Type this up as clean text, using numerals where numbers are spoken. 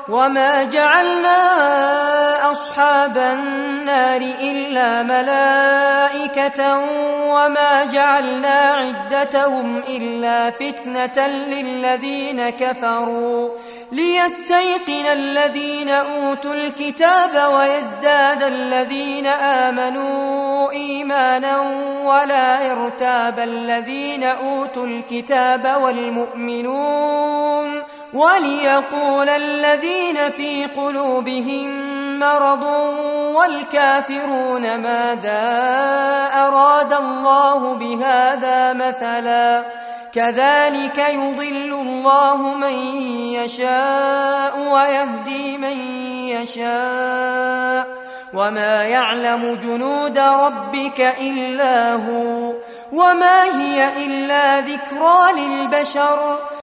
وما جعلنا أصحاب النار إلا ملائكة وما جعلنا عدتهم إلا فتنة للذين كفروا ليستيقن الذين أوتوا الكتاب ويزداد الذين آمنوا إيمانا ولا يرتاب الذين أوتوا الكتاب والمؤمنون وليقول الذين في قلوبهم مرض والكافرون ماذا أراد الله بهذا مثلا كذلك يضل الله من يشاء ويهدي من يشاء وما يعلم جنود ربك إلا هو وما هي إلا ذكرى للبشر